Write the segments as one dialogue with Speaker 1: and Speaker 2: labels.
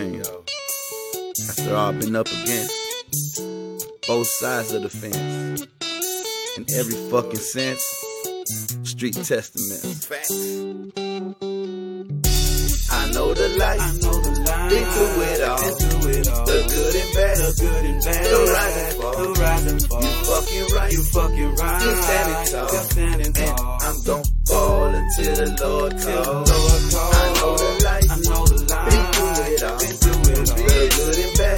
Speaker 1: mean? After all I've been up against, both sides of the fence, in every fucking sense, street testament. Facts. I know the life, been through it all, the good and bad, the rise and fall. You fucking right, still standing tall, and I'm gon' fall until the Lord calls. I know the life, been through it all, the good and bad,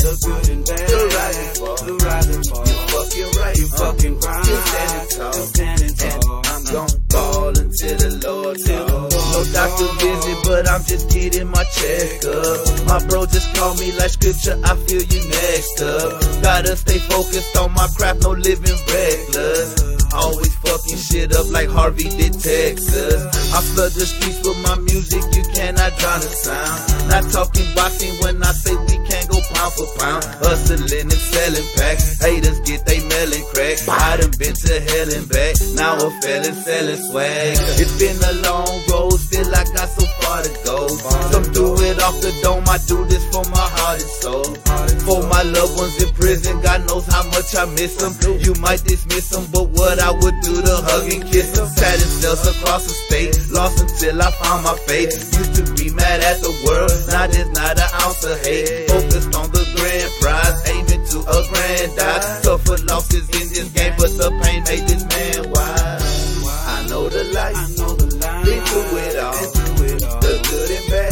Speaker 1: the rise and fall. You fucking right, still standing tall, and I'm gon' fall until the Lord calls. No doctor visit, but I'm just getting my checkup. My bro just called me like scripture, I feel you next up. Gotta stay focused on my craft, no living reckless. Always fucking shit up like Harvey did Texas. I flood the streets with my music, you cannot drown the sound. Not talking boxing when I say we can't go pound for pound. Hustling and selling packs, haters get they melon crack. I done been to hell and back, now a felon selling swag. It's been a long road, still I got so far to go. Some do it off the dome, I do this for my heart and soul. For my loved ones in prison, God knows how much I miss them. You might dismiss them, but what I would do to hug and kiss them. Sat in cells across the state, lost until I found my faith. Used to be mad at the world, now there's not an ounce of hate. Focused on the grand prize, aiming to aggrandize. Suffered losses in this game, but the pain made this man wise. I know the life, been through it all, the good and bad,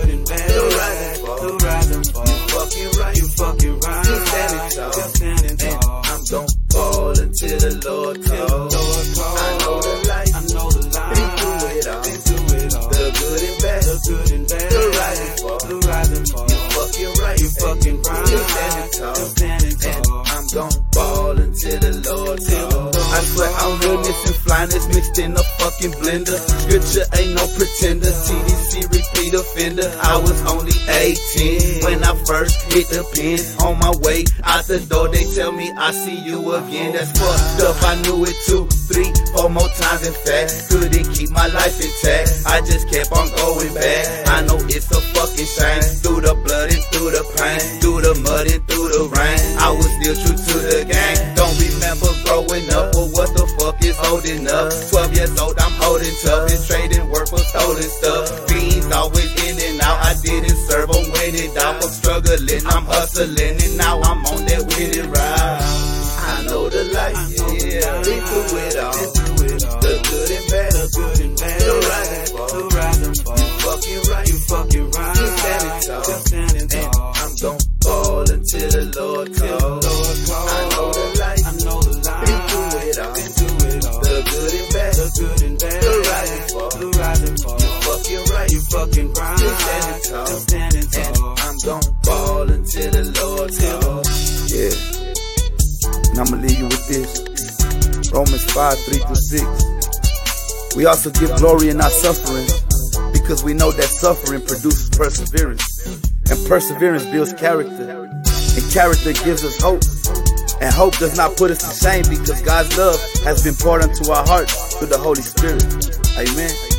Speaker 1: the rise and fall. You fucking right, still standing tall, and I'm gon' fall until the Lord calls. I know the life, been through it all, the good and bad, the rise and fall. You fucking right, still standing tall, and I'm gon' fall until the Lord calls. I swear I'm realness and flyness mixed in a fucking blender. Scripture ain't no pretender, TDC repeat offender. I was only 18 when I first hit the pen. On my way out the door, they tell me I see you again. That's fucked up, I knew it 2, 3, 4 more times in fact. Couldn't keep my life intact, I just kept on going back. I know it's a fucking shame, through the blood and through the pain, through the mud and through the rain, I was still true to the game. Don't remember growing up, but what the fuck is holding up? 12 years old, I'm holding tough and trading work for stolen stuff. Fiends always in and out, I didn't serve them when it out. I'm struggling, I'm hustling, and now I'm on that winning ride. I know the life, yeah, been through it all, the good and bad, the rise and fall. You fucking right, still standing tall, and I'm gon' fall until the Lord calls. I know the life, been through it all, the good and bad, the rise and fall. You fucking right, still standing tall, and I'm gon' fall until the Lord calls. Yeah, and I'ma leave you with this. Romans 5:3-6. We also give glory in our suffering, because we know that suffering produces perseverance, and perseverance builds character, and character gives us hope, and hope does not put us to shame, because God's love has been poured into our hearts through the Holy Spirit. Amen.